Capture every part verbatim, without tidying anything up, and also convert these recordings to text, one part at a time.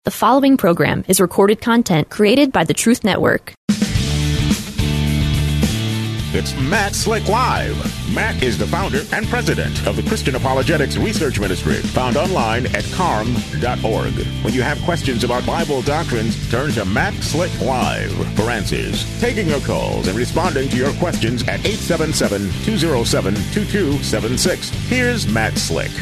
The following program is recorded content created by the Truth Network. It's Matt Slick Live. Matt is the founder and president of the Christian Apologetics Research Ministry, found online at carm dot org. When you have questions about Bible doctrines, turn to Matt Slick Live for answers. Taking your calls and responding to your questions at eight seven seven, two oh seven, two two seven six. Here's Matt Slick.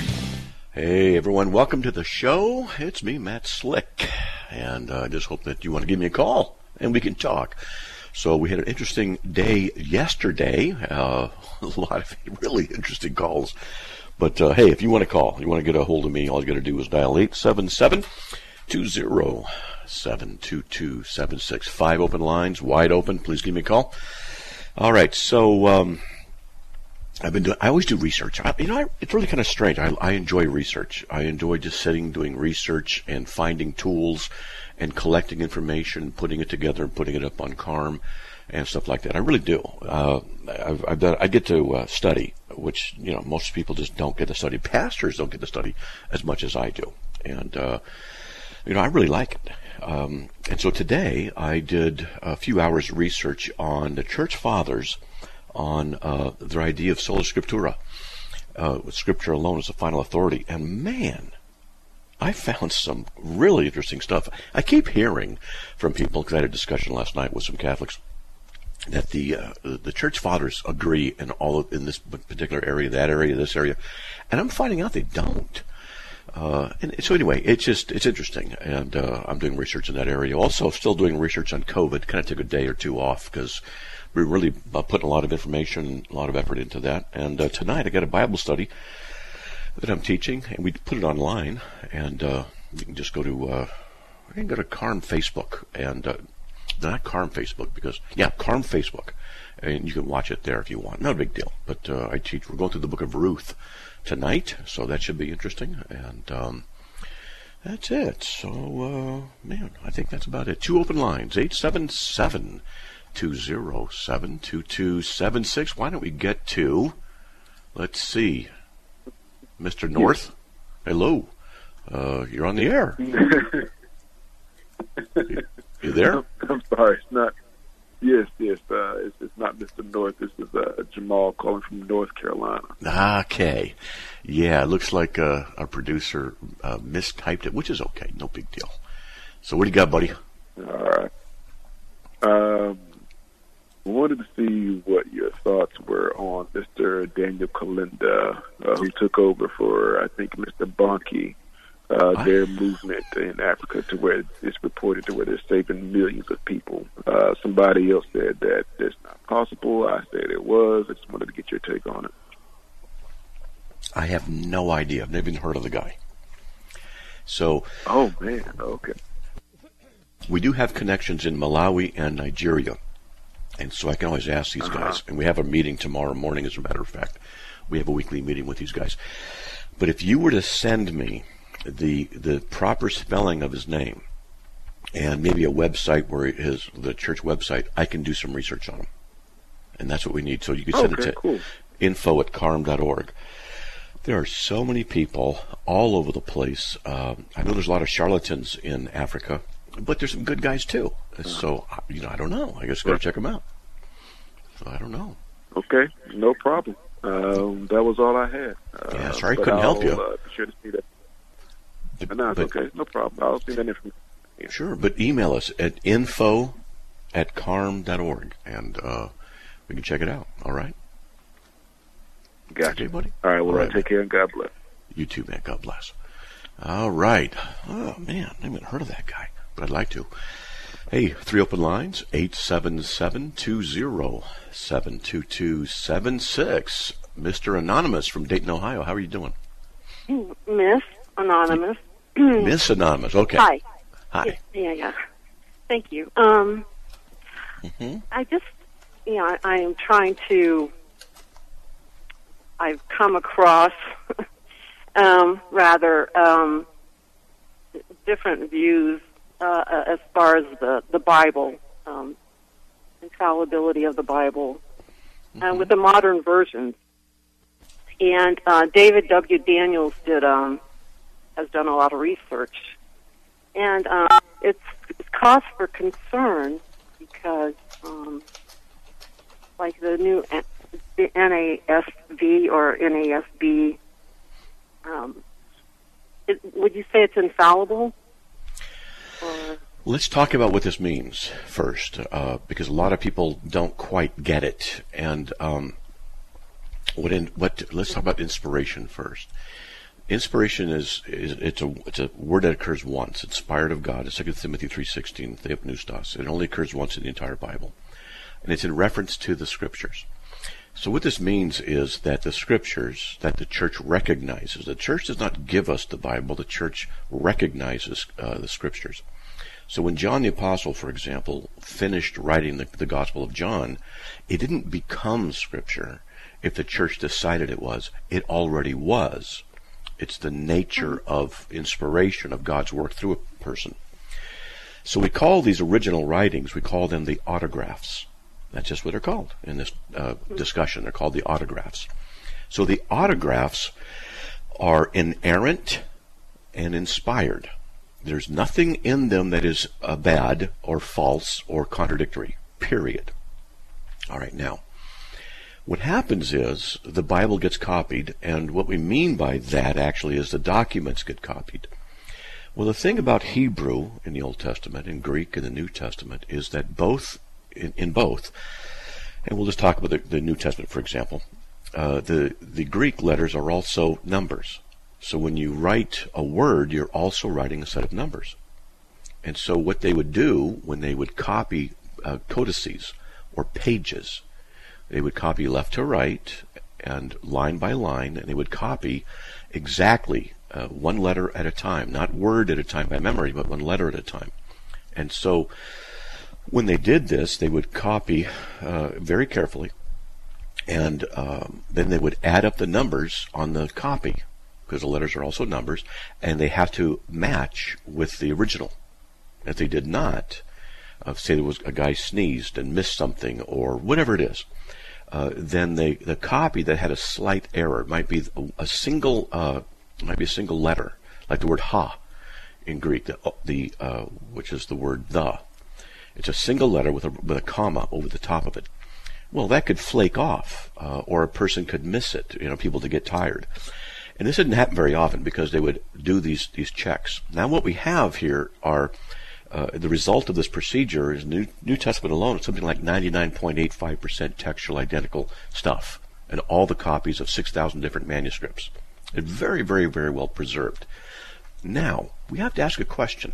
Hey everyone, welcome to the show. It's me, Matt Slick, and I uh, just hope that you want to give me a call and we can talk. So we had an interesting day yesterday, uh, a lot of really interesting calls. But uh, hey, if you want to call, you want to get a hold of me, all you got to do is dial eight seven seven, two oh seven, two two seven six. Five open lines, wide open. Please give me a call. All right, so um, I've been doing, I always do research. I, you know, I, it's really kind of strange. I, I enjoy research. I enjoy just sitting, doing research and finding tools and collecting information, putting it together and putting it up on Carm and stuff like that. I really do. Uh, I've, I've done, I get to uh, study, which, you know, most people just don't get to study. Pastors don't get to study as much as I do. And, uh, you know, I really like it. Um, and so today I did a few hours research on the church fathers on uh, their idea of sola scriptura, uh, scripture alone as the final authority. And man, I found some really interesting stuff. I keep hearing from people, because I had a discussion last night with some Catholics, that the uh, the church fathers agree in all of, in this particular area, that area, this area, and I'm finding out they don't. Uh, and so anyway, it's just it's interesting, and uh, I'm doing research in that area. Also, still doing research on COVID. Kind of took a day or two off because we're really uh, putting a lot of information, a lot of effort into that. And uh, tonight I got a Bible study that I'm teaching, and we put it online, and uh, you can just go to uh, you can go to Carm Facebook, and uh, not Carm Facebook because yeah, Carm Facebook, and you can watch it there if you want. Not a big deal, but uh, I teach. We're going through the book of Ruth tonight, so that should be interesting, and um, that's it. So uh, man, I think that's about it. Two open lines: eight seven seven, two oh seven, two two seven six. Why don't we get to? Let's see. Mister North, hello. Uh, you're on the air. you, you there? I'm, I'm sorry, it's not. Yes, yes. Uh, it's, it's not Mister North. This is uh, Jamal calling from North Carolina. Okay. Yeah, it looks like uh, our producer uh, mistyped it, which is okay. No big deal. So what do you got, buddy? All right. Um, wanted to see what your thoughts were on Mister Daniel Kalinda, uh, who took over for, I think, Mister Bonke, uh, their movement in Africa to where it's reported to where they're saving millions of people. Uh, somebody else said that it's not possible. I said it was. I just wanted to get your take on it. I have no idea. I've never even heard of the guy. So, oh, man. Okay. We do have connections in Malawi and Nigeria. And so I can always ask these uh-huh. guys. And we have a meeting tomorrow morning, as a matter of fact. We have a weekly meeting with these guys. But if you were to send me the the proper spelling of his name and maybe a website where his the church website, I can do some research on him. And that's what we need. So you can send okay, it to cool. info at carm dot org. There are so many people all over the place. Um, I know there's a lot of charlatans in Africa, but there's some good guys too. So, you know, I don't know. I guess got to check them out. So I don't know. Okay, no problem. Um, that was all I had. Uh, yeah, sorry I couldn't help you. Uh, be sure to see that. But, no, it's but, okay. No problem. I'll see that information. Yeah. Sure, but email us at info at carm dot org, and uh, we can check it out. All right? Gotcha. Okay, buddy? All right, well, all right, take care and God bless. You too, man. God bless. All right. Oh, man, I haven't heard of that guy, but I'd like to. Hey, three open lines, eight seven seven, two oh seven, two two seven six. Mister Anonymous from Dayton, Ohio. How are you doing? Miss Anonymous. Miss Anonymous, okay. Hi. Hi. Yeah, yeah. Thank you. Um, mm-hmm. I just, you know, I, I am trying to, I've come across um, rather um, different views uh, as far as the, the Bible, um, infallibility of the Bible, mm-hmm. uh, with the modern versions. And uh, David W. Daniels did um, has done a lot of research, and um, it's, it's cause for concern because, um, like the new the N A S V or N A S B, um, it, would you say it's infallible? Or? Let's talk about what this means first, uh, because a lot of people don't quite get it. And um, what? In, what? Let's talk about inspiration first. Inspiration is, is it's a it's a word that occurs once. Inspired of God. It's Second Timothy three sixteen. Theopneustos. It only occurs once in the entire Bible, and it's in reference to the Scriptures. So what this means is that the Scriptures that the church recognizes. The church does not give us the Bible. The church recognizes uh, the Scriptures. So when John the Apostle, for example, finished writing the, the Gospel of John, it didn't become Scripture if the church decided it was. It already was. It's the nature of inspiration of God's work through a person. So we call these original writings, we call them the autographs. That's just what they're called in this uh, discussion. They're called the autographs. So the autographs are inerrant and inspired. There's nothing in them that is uh, bad or false or contradictory, period. All right, now, what happens is the Bible gets copied, and what we mean by that actually is the documents get copied. Well, the thing about Hebrew in the Old Testament and Greek in the New Testament is that both, in, in both, and we'll just talk about the, the New Testament, for example, uh, the, the Greek letters are also numbers. So when you write a word, you're also writing a set of numbers. And so what they would do when they would copy uh, codices or pages, they would copy left to right and line by line, and they would copy exactly uh, one letter at a time, not word at a time by memory, but one letter at a time. And so when they did this, they would copy uh, very carefully, and um, then they would add up the numbers on the copy, because the letters are also numbers, and they have to match with the original. If they did not, uh, say there was a guy sneezed and missed something, or whatever it is, uh, then they, the copy that had a slight error might be a, a single, uh, might be a single letter, like the word ha in Greek, the, the uh, which is the word the. It's a single letter with a with a comma over the top of it. Well, that could flake off, uh, or a person could miss it. You know, people to get tired. And this didn't happen very often because they would do these these checks. Now what we have here are uh, the result of this procedure is New, New Testament alone is something like ninety-nine point eight five percent textual identical stuff, and all the copies of six thousand different manuscripts. It's very, very, very well preserved. Now, we have to ask a question.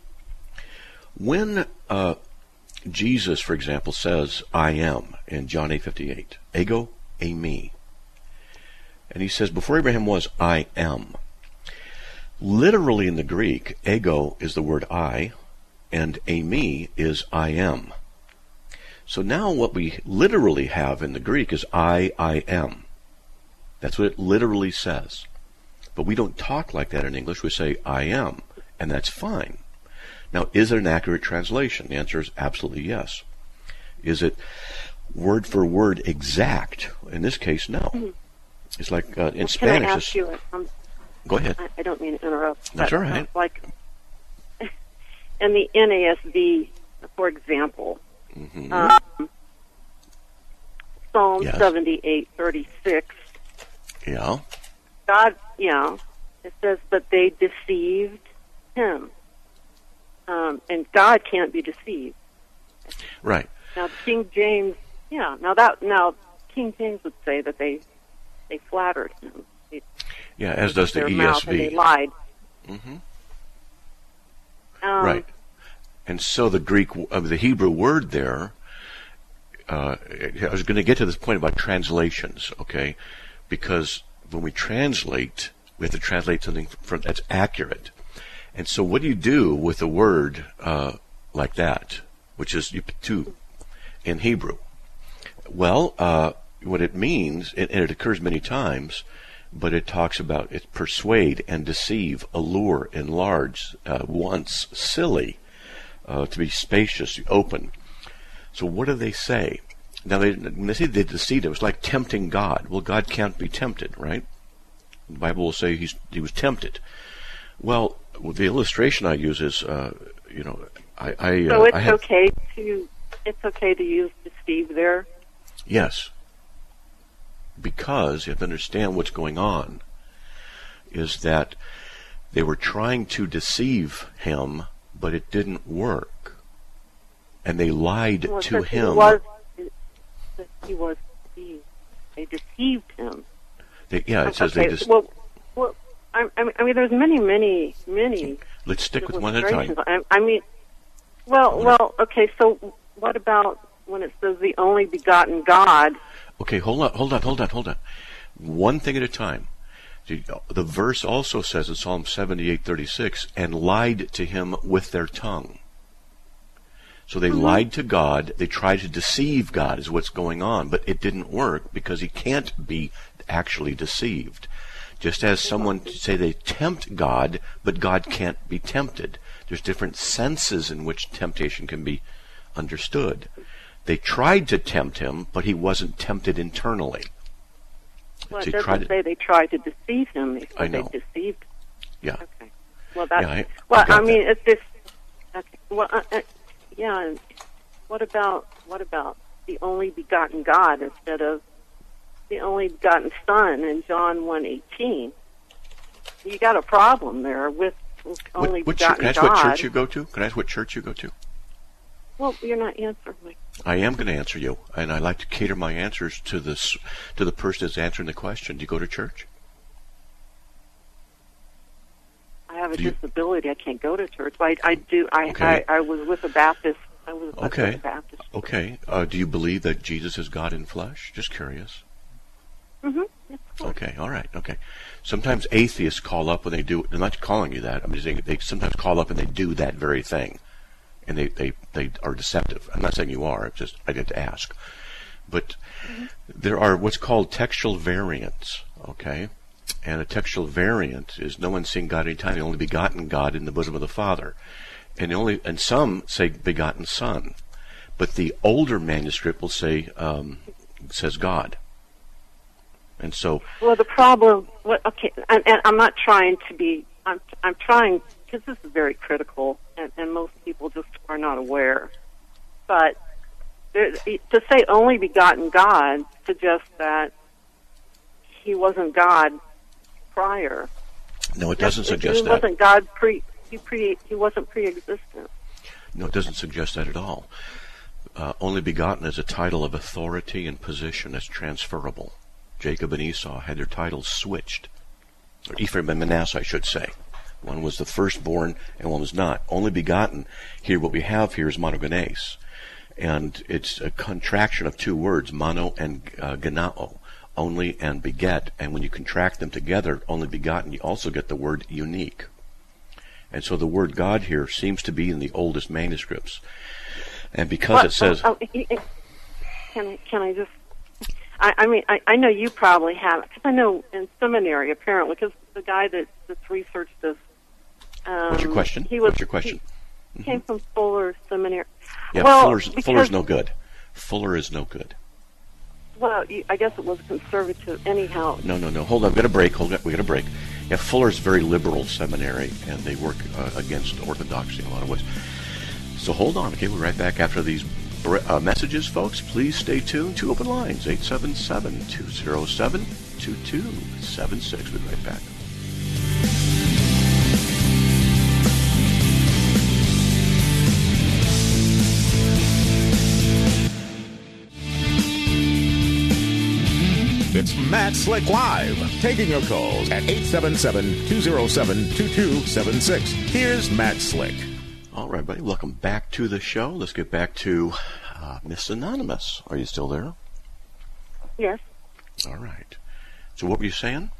When uh, Jesus, for example, says, I am, in John eight fifty-eight, ego, eimi, and he says, before Abraham was, I am. Literally in the Greek, ego is the word I, and eimi is I am. So now what we literally have in the Greek is I, I am. That's what it literally says. But we don't talk like that in English. We say I am, and that's fine. Now, is it an accurate translation? The answer is absolutely yes. Is it word for word exact? In this case, no. Mm-hmm. It's like uh, in well, Spanish. Can I ask you? Um, Go ahead. I, I don't mean to interrupt. That's but, all right. Uh, like in the N A S B, for example, mm-hmm. um, Psalm yes. seventy-eight thirty-six. Yeah. God, you know, it says, but they deceived him. Um, and God can't be deceived. Right. Now, King James, yeah. Now that now King James would say that they they flattered him. They, yeah, as does the E S V. And they lied. Mm-hmm. Um, right. And so the Greek, uh, the Hebrew word there. Uh, I was going to get to this point about translations, okay? Because when we translate, we have to translate something from, that's accurate. And so what do you do with a word uh, like that, which is tu in Hebrew? Well, uh, what it means, and it occurs many times, but it talks about it persuade and deceive, allure, enlarge, uh, once, silly, uh, to be spacious, open. So what do they say? Now, they, when they say they deceived, it was like tempting God. Well, God can't be tempted, right? The Bible will say he's, he was tempted. Well, well, the illustration I use is, uh, you know, I. I uh, so it's I have, okay to it's okay to use deceive there. Yes, because you have to understand what's going on. Is that they were trying to deceive him, but it didn't work, and they lied well, to him. He was, he was deceived. They deceived him. They, yeah, it says okay, they just. Well, well, I, I mean, there's many, many, many. Let's stick with one at a time. I, I mean, well, well, okay. So, what about when it says the only begotten God? Okay, hold on, hold on, hold on, hold on. One thing at a time. The verse also says in Psalm seventy-eight thirty-six, and lied to him with their tongue. So they mm-hmm. lied to God. They tried to deceive God is what's going on, but it didn't work because he can't be actually deceived. Just as someone say they tempt God, but God can't be tempted. There's different senses in which temptation can be understood. They tried to tempt him, but he wasn't tempted internally. Well, So it you try doesn't to- say they tried to deceive him. They said I know. they deceived. Yeah. Okay. Well, that's Yeah, I- well. I got I mean, that. it's this. Okay. Well, uh, uh, yeah. and What about what about the only begotten God instead of the only begotten Son in John one eighteen? You got a problem there with, with only What, what church, begotten can I ask God. what church you go to? Can I ask what church you go to? Well, you're not answering me. I am going to answer you, and I like to cater my answers to this to the person that's answering the question. Do you go to church? I have a Do you- disability. I can't go to church. I, I do. I, Okay. I I was with a Baptist. I was Okay. with a Baptist. Okay. Uh, do you believe that Jesus is God in flesh? Just curious. Mm-hmm. Yes, of course. Okay. All right. Okay. Sometimes atheists call up when they do. They're not calling you that. I'm just saying they sometimes call up and they do that very thing, and they they, they are deceptive. I'm not saying you are. It's just I get to ask. But mm-hmm. there are what's called textual variants. Okay. And a textual variant is no one seeing God anytime, the only begotten God in the bosom of the Father. And the only and some say begotten Son. But the older manuscript will say um, says God. And so Well, the problem. What, okay, and, and I'm not trying to be. I'm I'm trying because this is very critical, and, and most people just are not aware. But there, to say only begotten God suggests that he wasn't God prior. no, it doesn't He suggest that. wasn't God pre. He pre. He wasn't pre-existent. No, it doesn't suggest that at all. Uh, only begotten is a title of authority and position that's transferable. Jacob and Esau had their titles switched. Or Ephraim and Manasseh, I should say. One was the firstborn and one was not. Only begotten. Here, what we have here is monogenes. And it's a contraction of two words, mono and uh, genao. Only and beget. And when you contract them together, only begotten, you also get the word unique. And so the word God here seems to be in the oldest manuscripts. And because Well, it says... oh, oh, it- can I, can I just? I, I mean, I, I know you probably have, because I know in seminary apparently, because the guy that that's researched this. Um, What's your question? He was, What's your question? He came from Fuller Seminary. Yeah, well, Fuller's, because, Fuller's no good. Fuller is no good. Well, you, I guess it was conservative anyhow. No, no, no. Hold on. We've got a break. Hold on. we got a break. Yeah, Fuller's very liberal seminary, and they work uh, against orthodoxy in a lot of ways. So hold on. Okay, we'll be right back after these uh, messages, folks. Please stay tuned. Two open lines, eight seven seven, two zero seven, two two seven six. We'll be right back. It's Matt Slick Live, taking your calls at eight seven seven, two zero seven, two two seven six. Here's Matt Slick. All right, buddy. Welcome back to the show. Let's get back to uh, Miss Anonymous. Are you still there? Yes. All right. So what were you saying?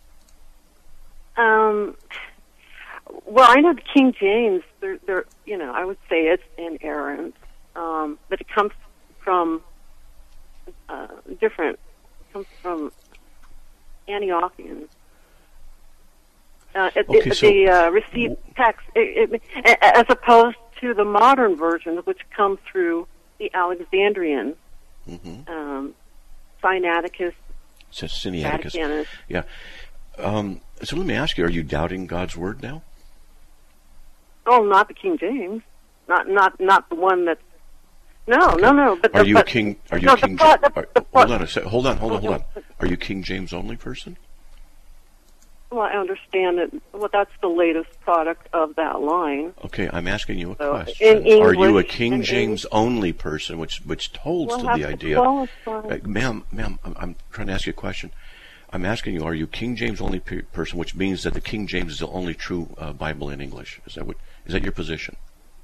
Um. Well, I know the King James. They're, they're you know, I would say it's inerrant, um, but it comes from uh, different. Comes from Antiochians. Uh, it, Okay, it, so- the uh, received text, it, it, as opposed to the modern versions, which come through the Alexandrian, Mm-hmm. um, Sinaiticus, Says Sinaiticus. Vaticanus. Yeah. Um, so let me ask you: are you doubting God's word now? Oh, not the King James. Not not not the one that's... No, okay. no, no. But are the, you but, a King... Are you no, King the, the, are, the, hold on a sec. Hold on, hold on, hold on. Are you King James only person? Well, I understand that. Well, that's the latest product of that line. Okay, I'm asking you a So, question. in English, are you a King in James only person, which which holds We'll to have the to idea? qualify. Uh, ma'am, ma'am, I'm, I'm trying to ask you a question. I'm asking you, are you King James only pe- person, which means that the King James is the only true uh, Bible in English? Is that what? Is that your position?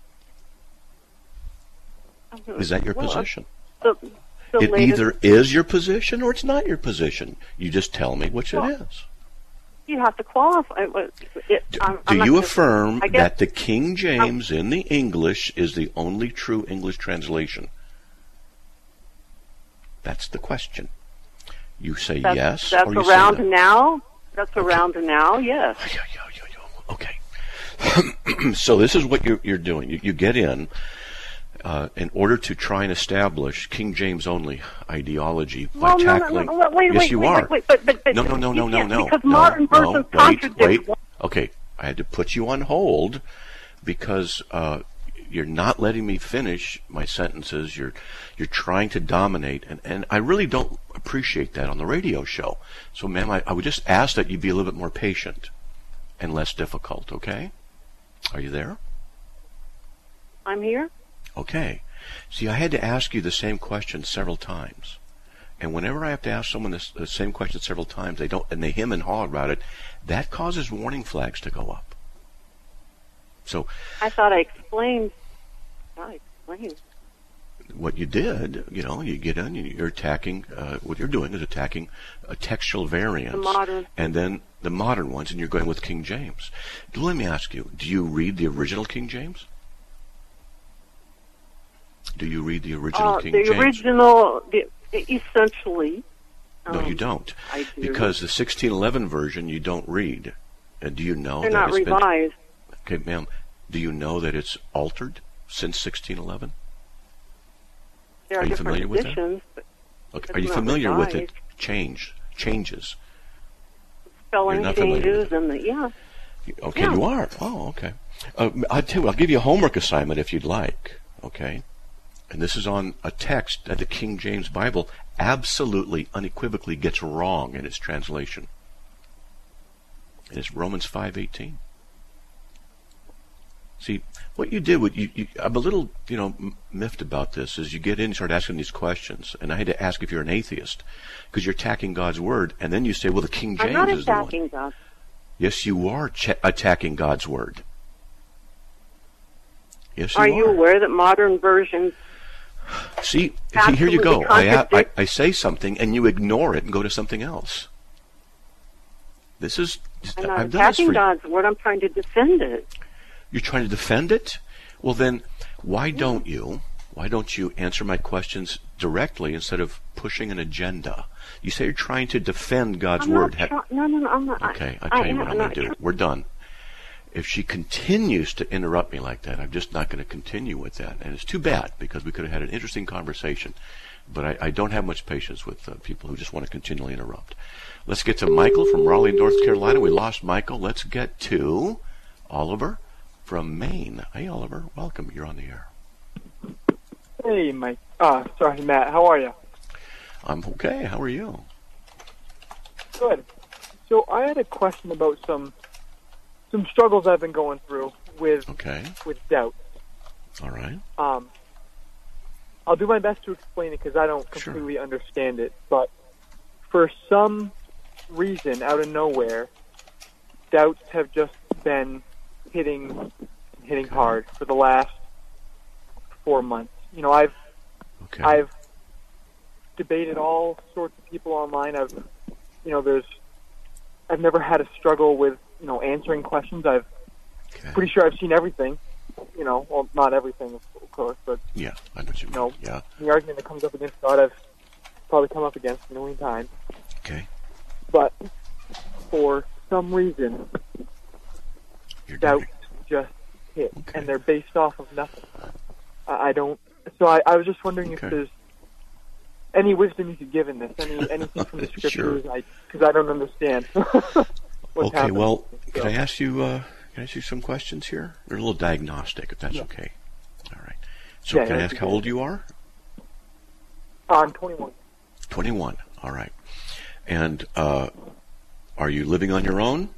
Is that your well, position? The, the It latest, either is your position or it's not your position. You just tell me which well, it is. You have to qualify. It, Do, I'm, do I'm you gonna, affirm guess, that the King James in the English is the only true English translation? That's the question. You say that's, yes, that's or you around say no. now. That's around now. Yes. Okay. So this is what you're, you're doing. You, you get in uh, in order to try and establish King James only ideology by well, tackling. No, no, no, wait, yes, wait, you wait, are. Wait, wait, but, but, but no, no, no, no, no, no. Because no, modern no, versions wait, contradict. wait. Okay, I had to put you on hold because uh, you're not letting me finish my sentences. You're you're trying to dominate, and, and I really don't appreciate that on the radio show. So, ma'am, I, I would just ask that you be a little bit more patient and less difficult, okay? Are you there? I'm here. Okay. See, I had to ask you the same question several times. And whenever I have to ask someone this, the same question several times, they don't, and they hem and haw about it, that causes warning flags to go up. So I thought I explained. I explained. What you did, you know, you get in, you're attacking, uh, what you're doing is attacking a textual variants. The modern. And then the modern ones, and you're going with King James. Let me ask you, do you read the original King James? Do you read the original Uh, King the James? The original, the, essentially. No, um, you don't. I do. Because the sixteen eleven version you don't read. And do you know They're that not it's revised. been... Okay, ma'am, do you know that it's altered since sixteen eleven? There are, Are you different familiar with that? editions, but Okay. it's Are you not familiar with revised. it? Change, changes. Spelling You're not familiar changes with it. and the yeah. Okay, Yeah. you are. Oh, okay. Uh, I'll tell you, I'll give you a homework assignment if you'd like. Okay, and this is on a text that the King James Bible absolutely, unequivocally gets wrong in its translation. And it's Romans five eighteen. See, what you did, what you, you, I'm a little, you know, miffed about this, is you get in and start asking these questions, and I had to ask if you're an atheist, because you're attacking God's Word, and then you say, well, the King James I'm not is the one. attacking God. Yes, you are ch- attacking God's Word. Yes, you Are are. you aware that modern versions? See, see, here you go. absolutely I, I, contradict- I say something, and you ignore it and go to something else. This is, I'm not I've done this attacking for God's word. I'm trying to defend it. You're trying to defend it? Well, then, why don't you, why don't you answer my questions directly instead of pushing an agenda? You say you're trying to defend God's I'm Word. Not try- no, no, no, I'm not. Okay, I, I'll tell I you am what I'm going not to do. try- We're done. If she continues to interrupt me like that, I'm just not going to continue with that. And it's too bad, because we could have had an interesting conversation. But I, I don't have much patience with uh, people who just want to continually interrupt. Let's get to Michael from Raleigh, North Carolina. We lost Michael. Let's get to Oliver from Maine. Hey, Oliver, welcome. You're on the air. Hey, Mike. Uh, sorry, Matt. How are you? I'm okay. How are you? Good. So I had a question about some some struggles I've been going through with Okay. with doubt. All right. Um, I'll do my best to explain it because I don't Sure. completely understand it. But for some reason, out of nowhere, doubts have just been hitting hitting hard for the last four months. You know, I've Okay. I've debated all sorts of people online. I've, you know, there's, I've never had a struggle with, you know, answering questions. I've okay. pretty sure I've seen everything. You know, well, not everything, of course, but Yeah, I know what you mean. No. Yeah. the argument that comes up against God, I've probably come up against a million times. Okay. But for some reason, You're doubts doing just hit, Okay. and they're based off of nothing. I, I don't. So I, I was just wondering Okay. if there's any wisdom you could give in this, any anything from the Sure. scriptures, I because I don't understand. what's Okay, happening. well, So- can I ask you, uh, can Can I ask you some questions here? They're a little diagnostic, if that's Yeah. okay. All right. So Yeah, can I that's ask how okay. old you are? I'm twenty-one. twenty-one. All right. And uh, are you living on your own?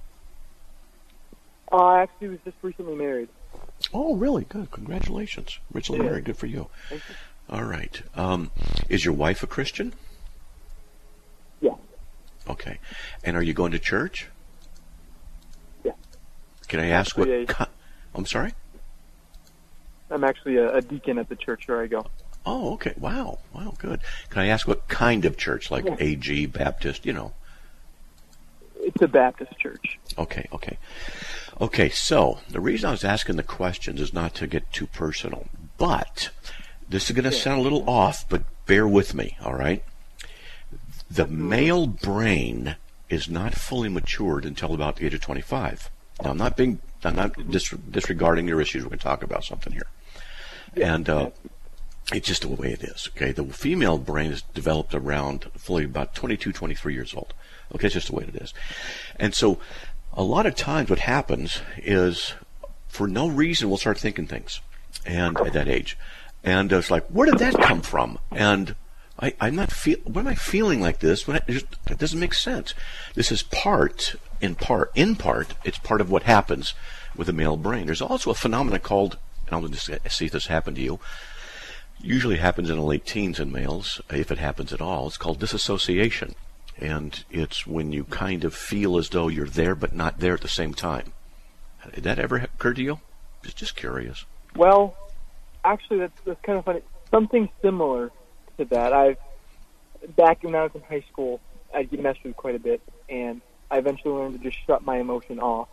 Uh, I actually was just recently married. Oh, really? Good. Congratulations. Recently Yeah. married. Good for you. Thank you. All right. Um, is your wife a Christian? Yeah. Okay. And are you going to church? Yeah. Can I ask what... Actually, ki- I'm sorry? I'm actually a, a deacon at the church where I go. Oh, okay. Wow. Wow, good. Can I ask what kind of church? Like Yeah. A G, Baptist, you know? It's a Baptist church. Okay, okay. Okay, so the reason I was asking the questions is not to get too personal, but this is going to Yeah. sound a little off, but bear with me, all right? The male brain is not fully matured until about the age of twenty-five. Now, I'm not being, I'm not dis- disregarding your issues. We're going to talk about something here. And uh, it's just the way it is, okay? The female brain is developed around fully about twenty-two, twenty-three years old. Okay, it's just the way it is. And so a lot of times what happens is for no reason we'll start thinking things and at that age. And it's like, where did that come from? And I, I'm not feel. What am I feeling like this? When I, it, just, it doesn't make sense. This is part, in part, in part, it's part of what happens with the male brain. There's also a phenomenon called, and I'll just see if this happened to you, usually happens in the late teens in males, if it happens at all. It's called disassociation. And it's when you kind of feel as though you're there but not there at the same time. Did that ever occur to you? Just, just curious. Well, actually, that's, that's kind of funny. Something similar to that. I've back when I was in high school, I'd get messed with quite a bit, and I eventually learned to just shut my emotion off.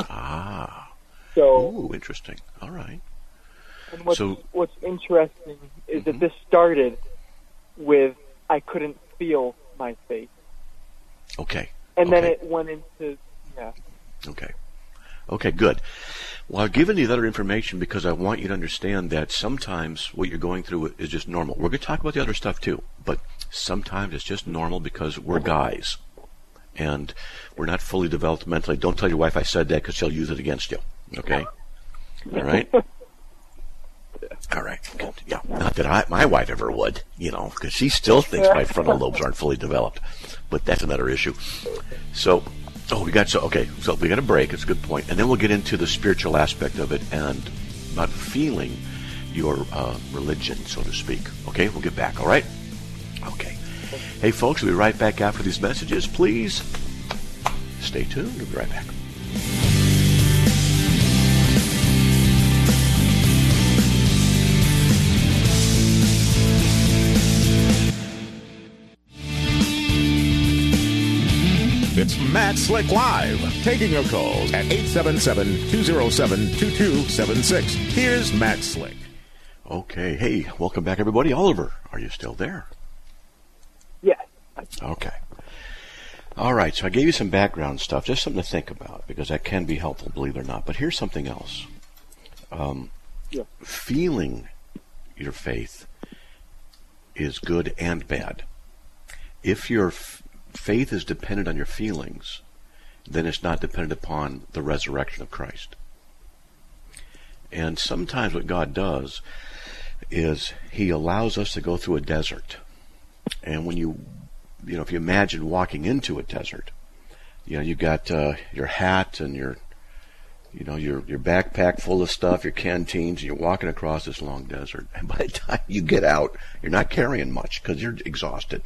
Ah. So, Ooh, interesting. All right. and what's, so- what's interesting is Mhm. that this started with I couldn't feel my faith, Okay. and then Okay. it went into yeah. Okay. Okay, good. Well, I've given you that other information because I want you to understand that sometimes what you're going through is just normal. We're going to talk about the other stuff too, but sometimes it's just normal because we're guys. And we're not fully developed mentally. Don't tell your wife I said that because she'll use it against you. Okay? All right? All right. Good. Yeah. Not that I, my wife ever would, you know, because she still thinks my frontal lobes aren't fully developed. But that's another issue. So, oh, we got so okay. So we got a break. It's a good point, and then we'll get into the spiritual aspect of it and not feeling your uh, religion, so to speak. Okay, we'll get back. All right. Okay. Hey, folks, we'll be right back after these messages. Please stay tuned. We'll be right back. It's Matt Slick Live, taking your calls at eight seven seven, two oh seven, two two seven six. Here's Matt Slick. Okay. Hey, welcome back, everybody. Oliver, are you still there? Yeah. Okay. All right, so I gave you some background stuff, just something to think about, because that can be helpful, believe it or not. But here's something else. Um, Yeah. Feeling your faith is good and bad. If your f- faith is dependent on your feelings, then it's not dependent upon the resurrection of Christ. And sometimes what God does is He allows us to go through a desert. And when you, you know, if you imagine walking into a desert, you know, you got uh, your hat and your, you know, your your backpack full of stuff, your canteens, and you're walking across this long desert. And by the time you get out, you're not carrying much because you're exhausted.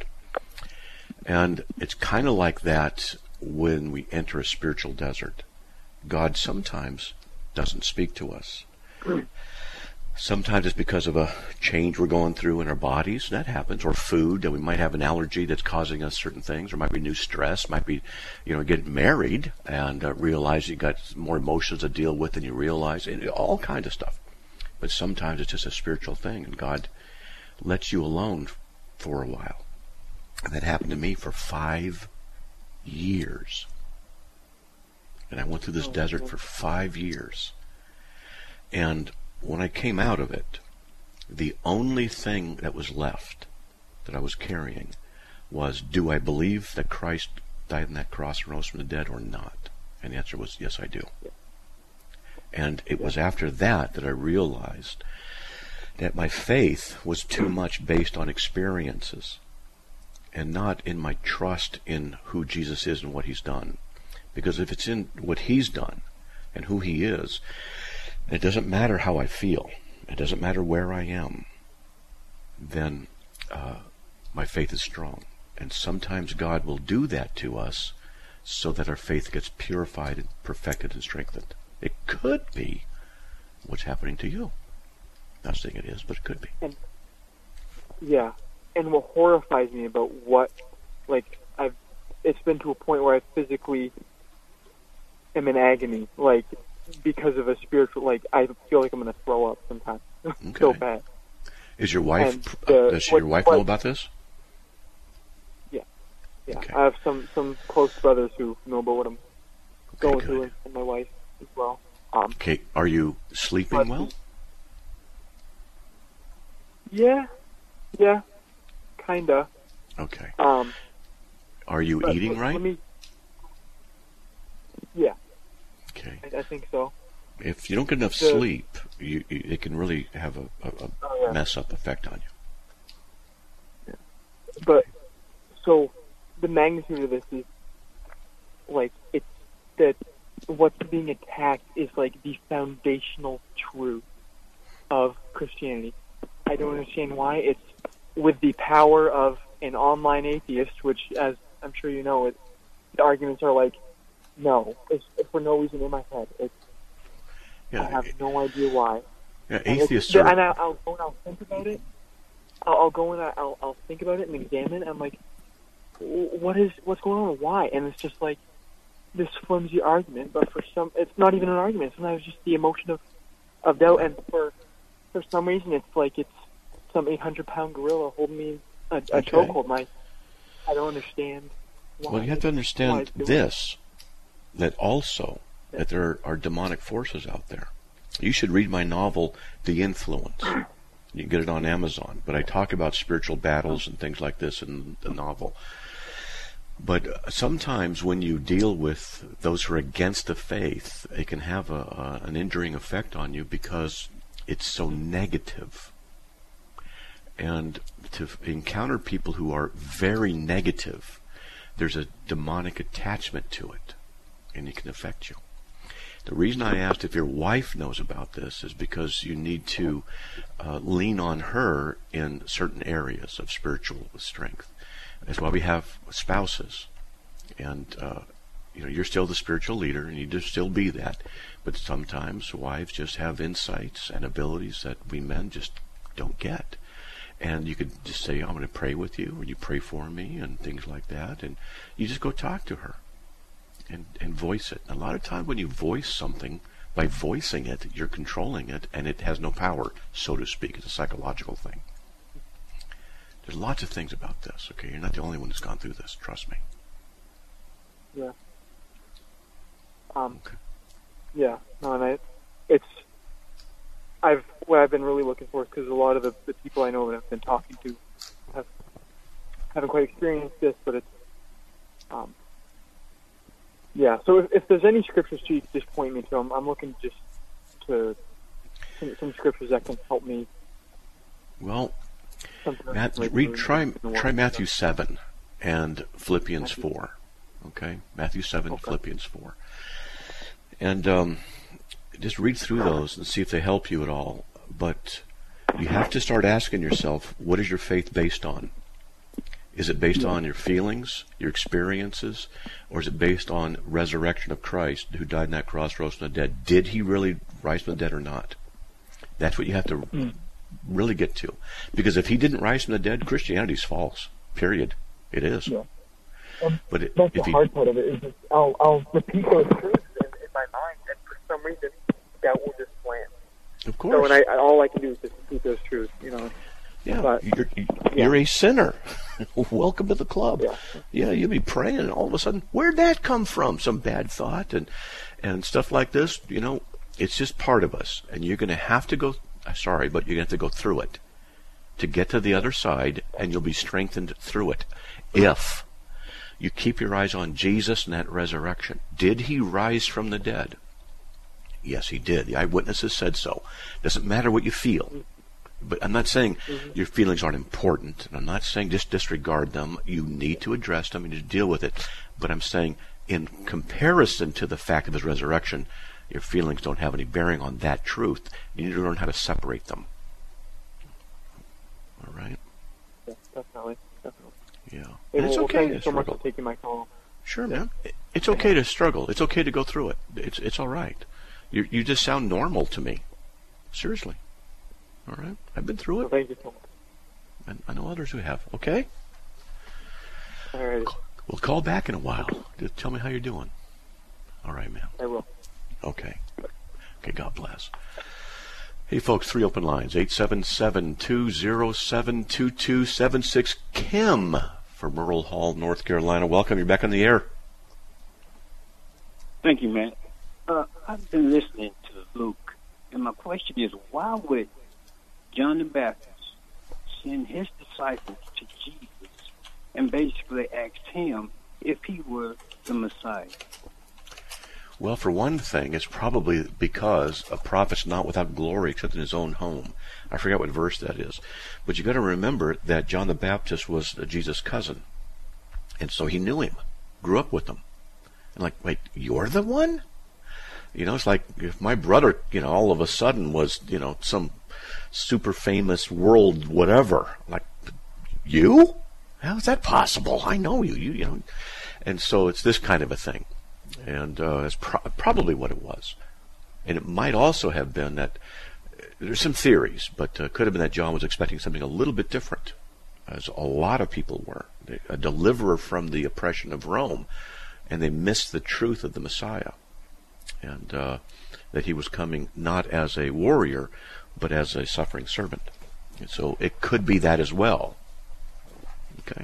And it's kind of like that when we enter a spiritual desert. God sometimes doesn't speak to us. Sometimes it's because of a change we're going through in our bodies. That happens. Or food, that we might have an allergy that's causing us certain things. Or might be new stress. Might be, you know, getting married and uh, realize you got more emotions to deal with than you realize. And all kinds of stuff. But sometimes it's just a spiritual thing. And God lets you alone for a while. And that happened to me for five years. And I went through this desert for five years. And when I came out of it, the only thing that was left that I was carrying was, do I believe that Christ died on that cross and rose from the dead or not? And the answer was, yes, I do. And it was after that that I realized that my faith was too much based on experiences and not in my trust in who Jesus is and what he's done. Because if it's in what he's done and who he is, it doesn't matter how I feel. It doesn't matter where I am. Then uh, my faith is strong. And sometimes God will do that to us so that our faith gets purified and perfected and strengthened. It could be what's happening to you. Not saying it is, but it could be. And, yeah. And what horrifies me about what, like, I've, it's been to a point where I physically am in agony, like, because of a spiritual, like, I feel like I'm going to throw up sometimes. Okay. So bad. Is your wife, And, uh, uh, does what- your wife what- know about this? Yeah. Yeah. Okay. I have some, some close brothers who know about what I'm Okay, going good. through, and my wife as well. Um, Okay, are you sleeping But- well? yeah. Yeah. Kinda. Okay. Um, Are you but eating let- right? Let me, yeah, Okay. I, I think so. If you don't get enough The- sleep, you, you, it can really have a, a, a Oh, yeah. mess-up effect on you. But so the magnitude of this is like it's that what's being attacked is like the foundational truth of Christianity. I don't understand why. It's with the power of an online atheist, which, as I'm sure you know, it, the arguments are like, no, it's, it's for no reason in my head. It's, Yeah, I have no idea why. yeah And atheists it's- are... And I'll, I'll go and I'll think about it. I'll, I'll go and I'll, I'll think about it and examine it. I'm like, what is what's going on? Why? And it's just like this flimsy argument, but for some, it's not even an argument. Sometimes it's just the emotion of, of doubt. And for for some reason, it's like it's some eight hundred pound gorilla holding me in a, a Okay. chokehold. And I, I don't understand. Why. Well, you have to why understand it's doing this, that also, that there are demonic forces out there. You should read my novel, The Influence. You can get it on Amazon. But I talk about spiritual battles and things like this in the novel. But sometimes when you deal with those who are against the faith, it can have a, a, an enduring effect on you because it's so negative. And to encounter people who are very negative, there's a demonic attachment to it, and it can affect you. The reason I asked if your wife knows about this is because you need to uh, lean on her in certain areas of spiritual strength. That's why we have spouses. And, uh, you know, you're still the spiritual leader, and you need to still be that. But sometimes wives just have insights and abilities that we men just don't get. And you could just say, I'm going to pray with you, or you pray for me, and things like that. And you just go talk to her and, and voice it. And a lot of times when you voice something, by voicing it, you're controlling it, and it has no power, so to speak. It's a psychological thing. There's lots of things about this, okay? You're not the only one who's gone through this, trust me. Yeah. Um. Okay. Yeah. No, and I, it's. I've what I've been really looking for because a lot of the, the people I know that I've been talking to have haven't quite experienced this, but it's. Um. Yeah. So if, if there's any scriptures too, you can just point me to them. I'm looking just to some, some scriptures that can help me. Well, Something Matt, like- read try like- try Matthew seven and Philippians four. Okay, Matthew seven, Okay. Philippians four, and um, just read through those and see if they help you at all. But you have to start asking yourself, what is your faith based on? Is it based on your feelings, your experiences, or is it based on resurrection of Christ, who died on that cross, rose from the dead? Did he really rise from the dead or not? That's what you have to Mm. really get to. Because if he didn't rise from the dead, Christianity's false. Period. It is. Yeah. Um, But it, That's if the he, hard part of it. Is that I'll I'll repeat those truths in, in my mind, and for some reason, doubt will just land. of So, course, and I, I all I can do is just repeat those truths, you know. yeah, but- you're, you're a sinner. Welcome to the club. Yeah. Yeah, you'll be praying, and all of a sudden, where'd that come from? Some bad thought and and stuff like this. You know, it's just part of us, and you're going to have to go. Sorry, but you're going to have to go through it to get to the other side, and you'll be strengthened through it. If you keep your eyes on Jesus and that resurrection, did he rise from the dead? Yes, he did. The eyewitnesses said so. Doesn't matter what you feel. But I'm not saying mm-hmm. your feelings aren't important. And I'm not saying just disregard them. You need to address them and to deal with it. But I'm saying in comparison to the fact of his resurrection, your feelings don't have any bearing on that truth. You need to learn how to separate them. All right? Yeah, definitely. definitely. Yeah. Hey, And it's well, okay thank to you so much struggle. for taking my call. Sure, man. It's okay to struggle. It's okay to go through it. It's it's all right. You you just sound normal to me. Seriously. All right? I've been through it. Well, thank you so much. And I know others who have. Okay? All right. We'll call back in a while. Just tell me how you're doing. All right, man. I will. Okay. Okay, God bless. Hey, folks, three open lines. eight seven seven, two zero seven, two two seven six. Kim from Merle Hall, North Carolina. Welcome. You're back on the air. Thank you, Matt. Uh, I've been listening to Luke, and my question is, why would John the Baptist send his disciples to Jesus and basically asked him if he were the Messiah? Well, for one thing, it's probably because a prophet's not without glory except in his own home. I forgot what verse that is. But you got to remember that John the Baptist was Jesus' cousin. And so he knew him, grew up with him. And like, wait, you're the one? You know, it's like if my brother, you know, all of a sudden was, you know, some super famous world whatever. Like, you? How is that possible? I know you, you, you know. And so it's this kind of a thing. And uh, it's pro- probably what it was. And it might also have been that, uh, there's some theories, but uh, could have been that John was expecting something a little bit different, as a lot of people were. A deliverer from the oppression of Rome, and they missed the truth of the Messiah. And uh, that he was coming not as a warrior, but as a suffering servant. And so it could be that as well. Okay.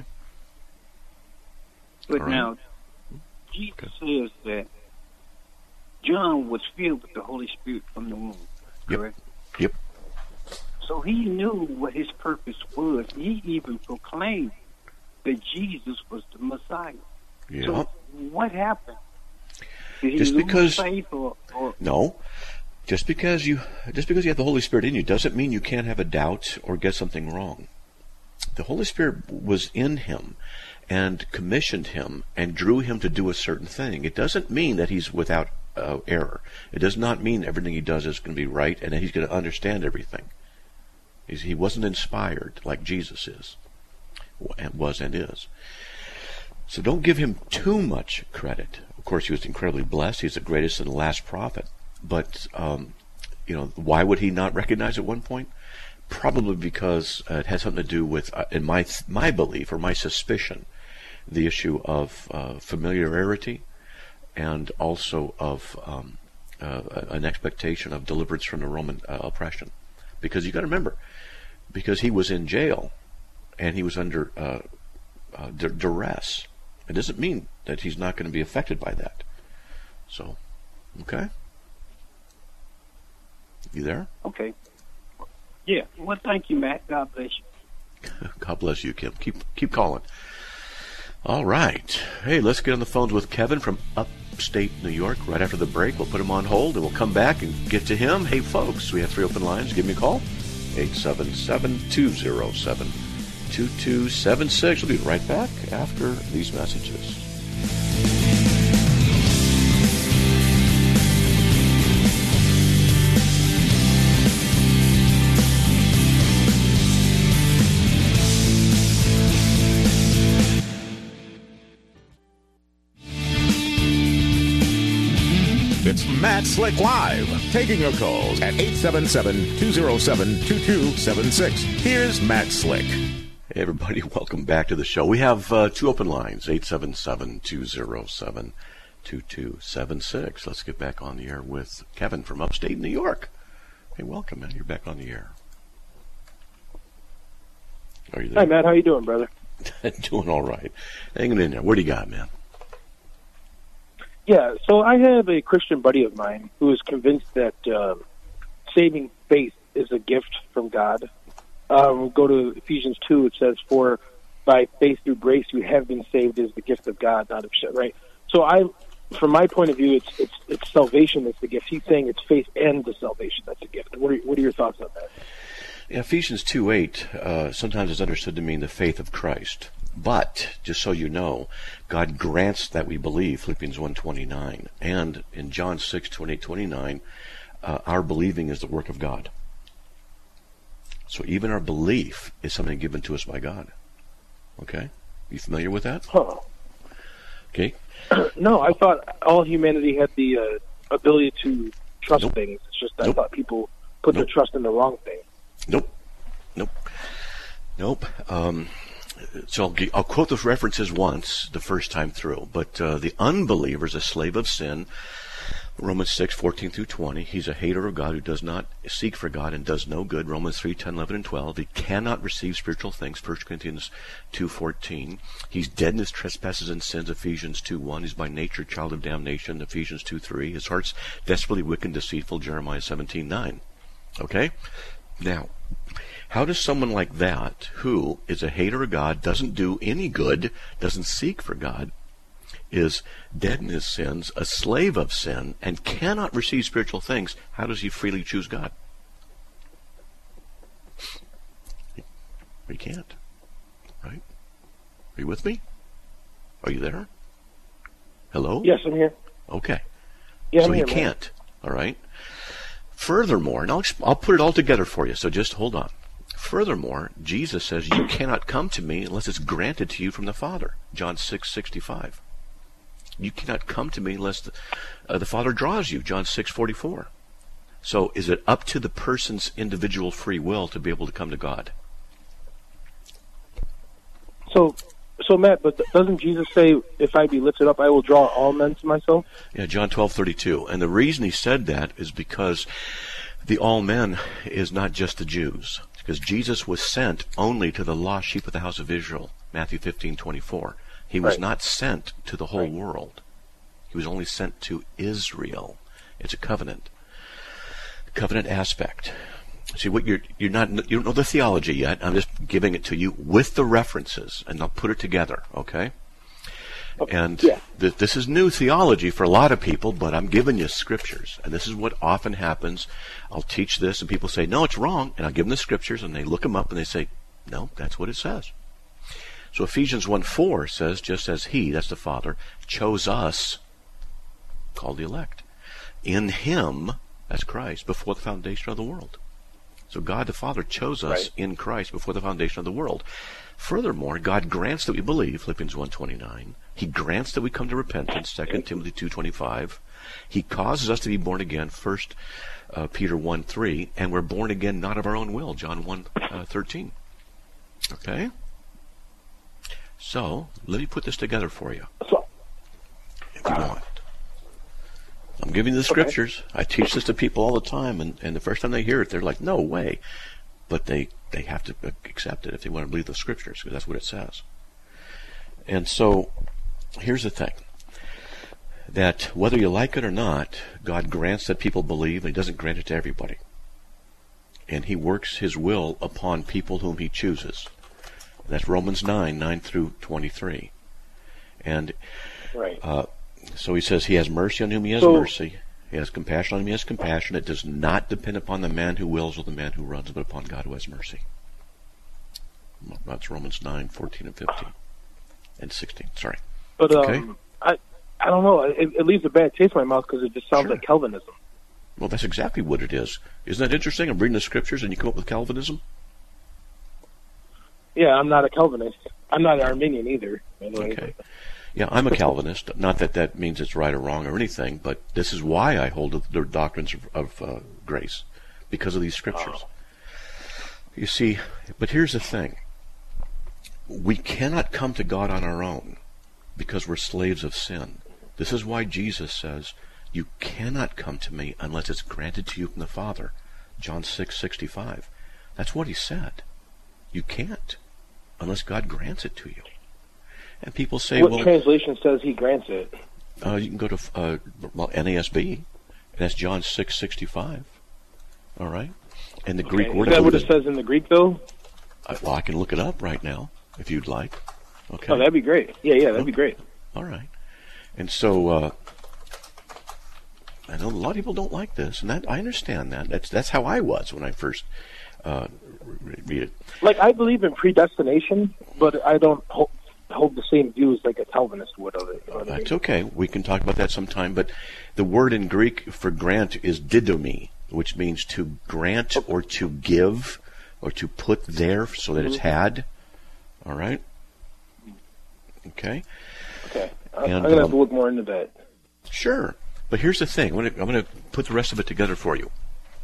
But All right. now, Jesus okay. says that John was filled with the Holy Spirit from the womb, correct? Yep. Yep. So he knew what his purpose was. He even proclaimed that Jesus was the Messiah. Yeah. So what happened? Did he Just lose because faith or, or no, just because you just because you have the Holy Spirit in you doesn't mean you can't have a doubt or get something wrong. The Holy Spirit was in him and commissioned him and drew him to do a certain thing. It doesn't mean that he's without uh, error. It does not mean everything he does is going to be right and that he's going to understand everything. He's, he wasn't inspired like Jesus is, and was and is. So don't give him too much credit. Of course, he was incredibly blessed. He's the greatest and last prophet. But, um, you know, why would he not recognize at one point? Probably because uh, it has something to do with, uh, in my my belief or my suspicion, the issue of uh, familiarity and also of um, uh, an expectation of deliverance from the Roman uh, oppression. Because you got to remember, because he was in jail and he was under uh, uh, d- duress, it doesn't mean that he's not going to be affected by that. So, okay? You there? Okay. Yeah. Well, thank you, Matt. God bless you. God bless you, Kim. Keep keep calling. All right. Hey, let's get on the phones with Kevin from upstate New York. Right after the break, we'll put him on hold, and we'll come back and get to him. Hey, folks, we have three open lines. Give me a call. eight seven seven, two zero seven, two two seven six. We'll be right back after these messages. It's Matt Slick Live, taking your calls at eight seven seven, two zero seven, two two seven six. Here's Matt Slick. Hey, everybody, welcome back to the show. We have uh, two open lines, eight seven seven, two zero seven, two two seven six. Let's get back on the air with Kevin from upstate New York. Hey, welcome, man. You're back on the air. Are you there? Hi, Matt. How you doing, brother? Doing all right. Hanging in there. What do you got, man? Yeah, so I have a Christian buddy of mine who is convinced that um, saving faith is a gift from God. Um, go to Ephesians two. It says, "For by faith through grace you have been saved as the gift of God, not of shit." Right. So I from my point of view, it's it's it's salvation that's the gift. He's saying it's faith and the salvation that's the gift. What are what are your thoughts on that? Yeah, Ephesians two eight uh, sometimes is understood to mean the faith of Christ. But, just so you know, God grants that we believe, Philippians one twenty-nine. And in John six twenty-eight twenty-nine, uh, our believing is the work of God. So even our belief is something given to us by God. Okay? You familiar with that? Huh. Okay. No, I thought all humanity had the uh, ability to trust Nope. things. It's just I Nope. thought people put Nope. their trust in the wrong thing. Nope. Nope. Nope. Um, so I'll, g- I'll quote those references once, the first time through. But uh, the unbeliever is a slave of sin. Romans six fourteen through twenty. He's a hater of God who does not seek for God and does no good. Romans three ten, eleven, and twelve. He cannot receive spiritual things. First Corinthians two fourteen. He's dead in his trespasses and sins. Ephesians two one. He's by nature a child of damnation. Ephesians two three. His heart's desperately wicked and deceitful. Jeremiah seventeen nine. Okay? Now, how does someone like that, who is a hater of God, doesn't do any good, doesn't seek for God, is dead in his sins, a slave of sin, and cannot receive spiritual things, how does he freely choose God? He can't. Right? Are you with me? Are you there? Hello? Yes, I'm here. Okay. Yeah, so I'm he here, man. can't. All right? Furthermore, and I'll, I'll put it all together for you, so just hold on. Furthermore, Jesus says, you cannot come to me unless it's granted to you from the Father. John six sixty-five. You cannot come to me unless the, uh, the Father draws you. John six forty-four. So is it up to the person's individual free will to be able to come to God? So, so Matt, but doesn't Jesus say, "If I be lifted up, I will draw all men to myself"? Yeah, John twelve thirty-two. And the reason he said that is because the all men is not just the Jews. Because Jesus was sent only to the lost sheep of the house of Israel. Matthew fifteen twenty-four. He was Right. not sent to the whole Right. world. He was only sent to Israel. It's a covenant. Covenant aspect. See, what you're you're not you don't know the theology yet. I'm just giving it to you with the references, and I'll put it together. Okay. Okay. And Yeah. th- this is new theology for a lot of people, but I'm giving you scriptures. And this is what often happens. I'll teach this, and people say, no, it's wrong. And I'll give them the scriptures, and they look them up, and they say, no, that's what it says. So Ephesians one four says, just as he, that's the Father, chose us, called the elect, in him, that's Christ, before the foundation of the world. So God the Father chose us Right. in Christ before the foundation of the world. Furthermore, God grants that we believe, Philippians one twenty-nine. He grants that we come to repentance, Second Timothy two twenty-five. He causes us to be born again, First uh, Peter one three. And we're born again not of our own will, John one thirteen. Okay? So, let me put this together for you, So, if you want. I'm giving you the scriptures. I teach this to people all the time, and, and the first time they hear it, they're like, no way. But they, they have to accept it if they want to believe the scriptures, because that's what it says. And so, here's the thing. That whether you like it or not, God grants that people believe, and he doesn't grant it to everybody. And he works his will upon people whom he chooses. And that's Romans nine, nine through twenty-three. And right. uh, so he says he has mercy on whom he has So- mercy. He has compassion on whom he has compassion. It does not depend upon the man who wills or the man who runs, but upon God who has mercy. That's Romans nine, fourteen and fifteen. And sixteen, sorry. But um, Okay. I, I don't know. It, it leaves a bad taste in my mouth because it just sounds Sure. like Calvinism. Well, that's exactly what it is. Isn't that interesting? I'm reading the scriptures and you come up with Calvinism? Yeah, I'm not a Calvinist. I'm not an Arminian either. by the way. Okay. Yeah, I'm a Calvinist. Not that that means it's right or wrong or anything, but this is why I hold the doctrines of, of uh, grace, because of these scriptures. Oh. You see, but here's the thing. We cannot come to God on our own because we're slaves of sin. This is why Jesus says, you cannot come to me unless it's granted to you from the Father. John six sixty-five. That's what he said. You can't unless God grants it to you. And people say, What well, translation says he grants it? uh, you can go to uh, well, N A S B, and that's John six sixty-five. All right? And the Greek Okay. word Is that is- what it says in the Greek, though? I, well, I can look it up right now, if you'd like. Okay. Oh, that'd be great. Yeah, yeah, that'd be great. All right. And so, uh, I know a lot of people don't like this, and that I understand that. That's that's how I was when I first uh, read it. Like, I believe in predestination, but I don't hold, hold the same views like a Calvinist would of it. You know what I mean? That's okay. We can talk about that sometime. But the word in Greek for grant is didomi, which means to grant or to give or to put there so that it's had. All right? Okay? Okay. I'm And, going to um, have to look more into that. Sure. But here's the thing. I'm going to, I'm going to put the rest of it together for you.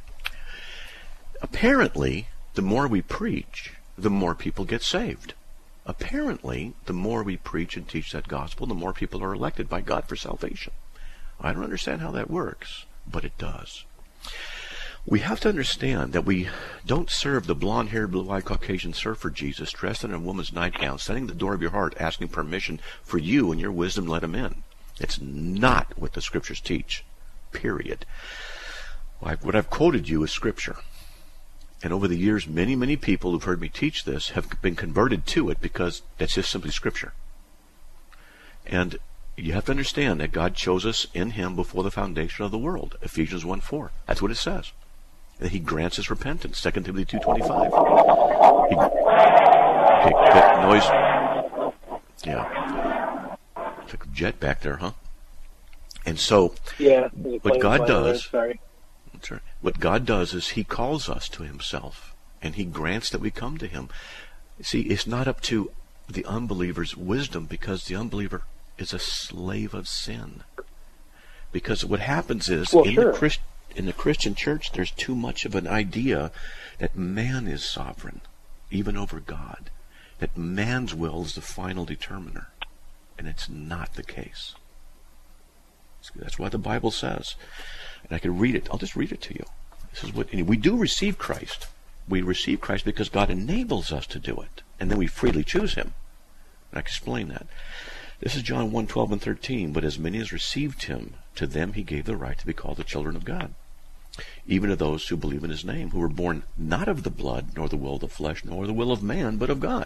Apparently, the more we preach, the more people get saved. Apparently, the more we preach and teach that gospel, the more people are elected by God for salvation. I don't understand how that works, but it does. We have to understand that we don't serve the blonde-haired, blue-eyed Caucasian surfer Jesus dressed in a woman's nightgown, standing at the door of your heart, asking permission for you and your wisdom to let him in. It's not what the Scriptures teach, period. What I've quoted you is Scripture. And over the years, many, many people who've heard me teach this have been converted to it because that's just simply Scripture. And you have to understand that God chose us in Him before the foundation of the world. Ephesians one four. That's what it says. That He grants us repentance. Second Timothy two twenty-five. He, okay, that noise. Yeah. Took a jet back there, huh? And so, Yeah. what God does, Sorry. that's right. What God does is He calls us to Himself, and He grants that we come to Him. See, it's not up to the unbeliever's wisdom, because the unbeliever is a slave of sin. Because what happens is, Well, in sure. the Christ, in the Christian church, there's too much of an idea that man is sovereign, even over God. That man's will is the final determiner. And it's not the case. That's what the Bible says. And I can read it. I'll just read it to you. This is what we do receive Christ. We receive Christ because God enables us to do it. And then we freely choose Him. And I can explain that. This is John one, twelve and thirteen. But as many as received Him, to them He gave the right to be called the children of God. Even to those who believe in His name, who were born not of the blood, nor the will of the flesh, nor the will of man, but of God.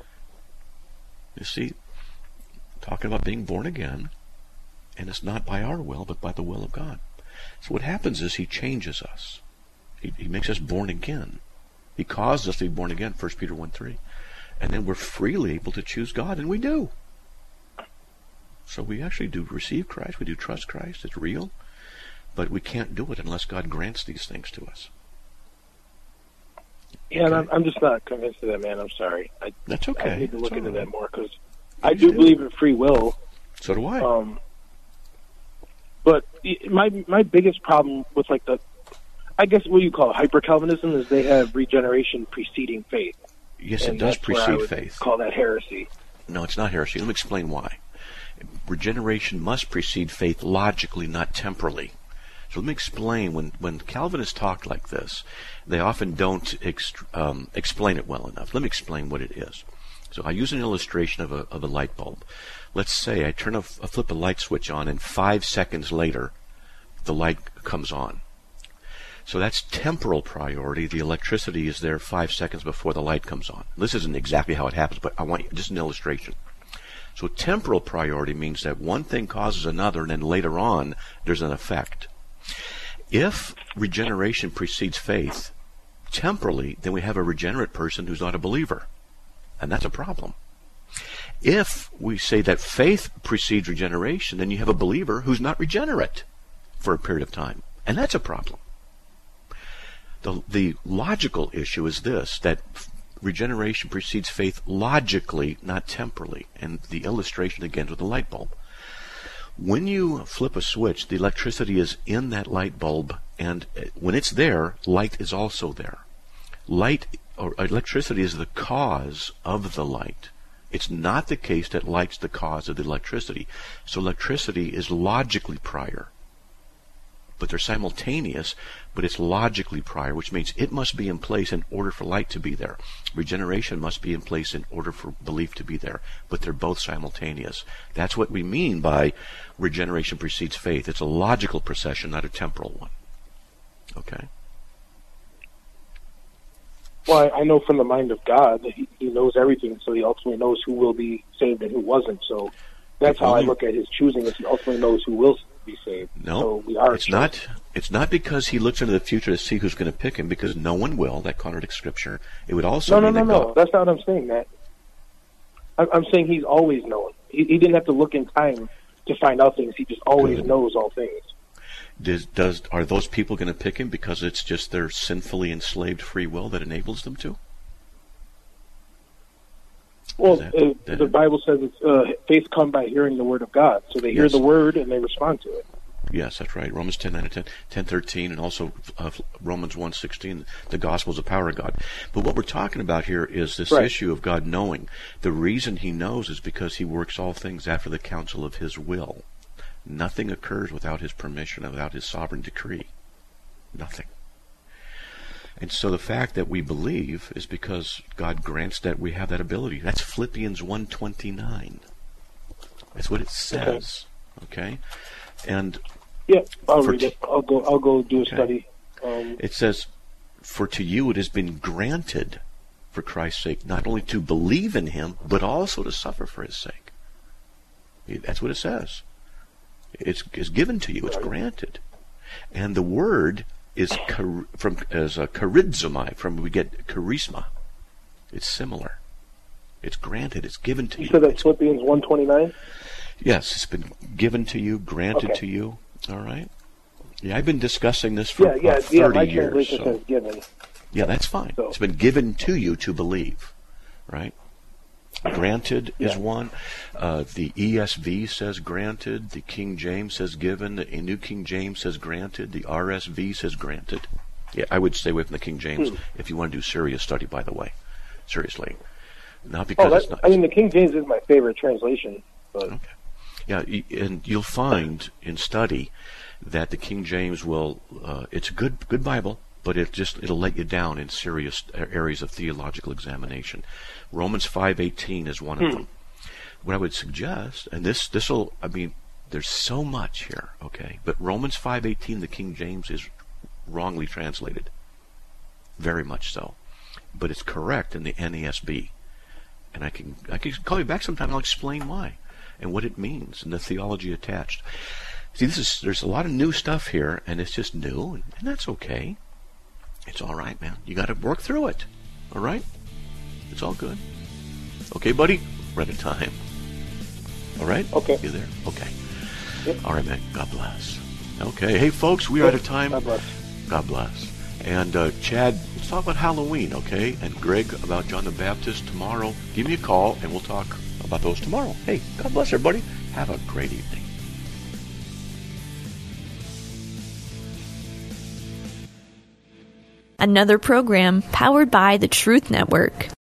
You see, talking about being born again, and it's not by our will, but by the will of God. So what happens is He changes us. He, he makes us born again. He causes us to be born again, First Peter one three. And then we're freely able to choose God, and we do. So we actually do receive Christ. We do trust Christ. It's real. But we can't do it unless God grants these things to us. Yeah, and I'm, I'm just not convinced of that, man. I'm sorry. I, That's okay. I need to look It's into all that right. more, because I do believe in free will. So do I. Um, but y- my my biggest problem with, like, the, I guess what you call hyper Calvinism is they have regeneration preceding faith. Yes, And it does that's where I precede would faith. Call that heresy. No, it's not heresy. Let me explain why. Regeneration must precede faith logically, not temporally. So let me explain. When when Calvinists talk like this, they often don't ex, um, explain it well enough. Let me explain what it is. So I use an illustration of a of a light bulb. Let's say I turn a, I flip a light switch on, and five seconds later, the light comes on. So that's temporal priority. The electricity is there five seconds before the light comes on. This isn't exactly how it happens, but I want you, just an illustration. So temporal priority means that one thing causes another, and then later on, there's an effect. If regeneration precedes faith, temporally, then we have a regenerate person who's not a believer. And that's a problem. If we say that faith precedes regeneration, then you have a believer who's not regenerate for a period of time. And that's a problem. The, the logical issue is this, that regeneration precedes faith logically, not temporally. And the illustration again with the light bulb. When you flip a switch, the electricity is in that light bulb, and when it's there, light is also there. Light or electricity is the cause of the light. It's not the case that light's the cause of the electricity. So electricity is logically prior. But they're simultaneous, but it's logically prior, which means it must be in place in order for light to be there. Regeneration must be in place in order for belief to be there, but they're both simultaneous. That's what we mean by regeneration precedes faith. It's a logical procession, not a temporal one. Okay? Well, I, I know from the mind of God that he, he knows everything, so He ultimately knows who will be saved and who wasn't. So that's how I look at His choosing, is He ultimately knows who will be saved. No, so we are it's chosen. not. It's not because he looks into the future to see who's going to pick him, because no one will. That contradicts Scripture. It would also No, no, mean no, that no. God, That's not what I'm saying, Matt. I'm, I'm saying he's always known. He, he didn't have to look in time to find out things. He just always Good. knows all things. Does, does are those people going to pick him because it's just their sinfully enslaved free will that enables them to? Well, That- uh, that- the Bible says it's, uh, faith come by hearing the word of God. So they hear Yes. the word and they respond to it. Yes, that's right. Romans ten, nine, and ten, ten, thirteen, and also uh, Romans one, sixteen, the gospel is the power of God. But what we're talking about here is this Right. issue of God knowing. The reason he knows is because he works all things after the counsel of his will. Nothing occurs without his permission and without his sovereign decree. Nothing. And so the fact that we believe is because God grants that we have that ability. That's Philippians one twenty-nine. That's what it says. Okay? And Yeah, I'll For read t- it. I'll go. I'll go do a Okay. study. Um, it says, "For to you it has been granted for Christ's sake, not only to believe in him, but also to suffer for his sake." That's what it says. It's, it's given to you. It's granted. And the word is char- from as a charizomai, from we get charisma. It's similar. It's granted. It's given to you you. said that's It's- Philippians one twenty-nine. yes, it's been given to you, granted Okay. to you. All right. Yeah, I've been discussing this for Yeah, yeah, about yeah. thirty My years. translation So. says given. Yeah, that's fine. So- It's been given to you to believe, right? Granted is Yeah. one. Uh, the E S V says granted. The King James says given. The New King James says granted. The R S V says granted. Yeah, I would stay away from the King James Hmm. if you want to do serious study, by the way. Seriously. Not because Oh, it's that, not. I mean, the King James is my favorite translation. But Okay. Yeah, y- and you'll find in study that the King James will, uh, it's a good, good Bible, but it just, it'll let you down in serious areas of theological examination. Romans five eighteen is one of Hmm. them. What I would suggest, and this, this'll, I mean, there's so much here, okay, but Romans five eighteen, the King James, is wrongly translated. Very much so. But it's correct in the N A S B. And I can, I can call you back sometime and I'll explain why and what it means and the theology attached. See, this is, there's a lot of new stuff here, and it's just new, and, and that's okay. It's all right, man. You got to work through it. All right? It's all good. Okay, buddy? We're out of time. All right? Okay. You there? Okay. Yep. All right, man. God bless. Okay. Hey, folks, we are out of time. God bless. God bless. And uh, Chad, let's talk about Halloween, okay? And Greg about John the Baptist tomorrow. Give me a call, and we'll talk about those tomorrow. Hey, God bless everybody. Have a great evening. Another program powered by the Truth Network.